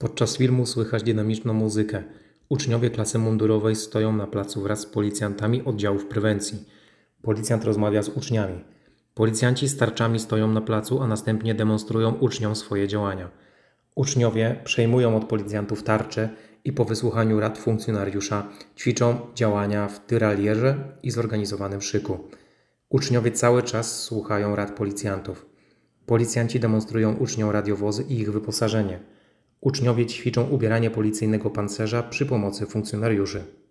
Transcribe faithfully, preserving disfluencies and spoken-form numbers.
Podczas filmu słychać dynamiczną muzykę. Uczniowie klasy mundurowej stoją na placu wraz z policjantami oddziałów prewencji. Policjant rozmawia z uczniami. Policjanci z tarczami stoją na placu, a następnie demonstrują uczniom swoje działania. Uczniowie przejmują od policjantów tarcze i po wysłuchaniu rad funkcjonariusza ćwiczą działania w tyralierze i zorganizowanym szyku. Uczniowie cały czas słuchają rad policjantów. Policjanci demonstrują uczniom radiowozy i ich wyposażenie. Uczniowie ćwiczą ubieranie policyjnego pancerza przy pomocy funkcjonariuszy.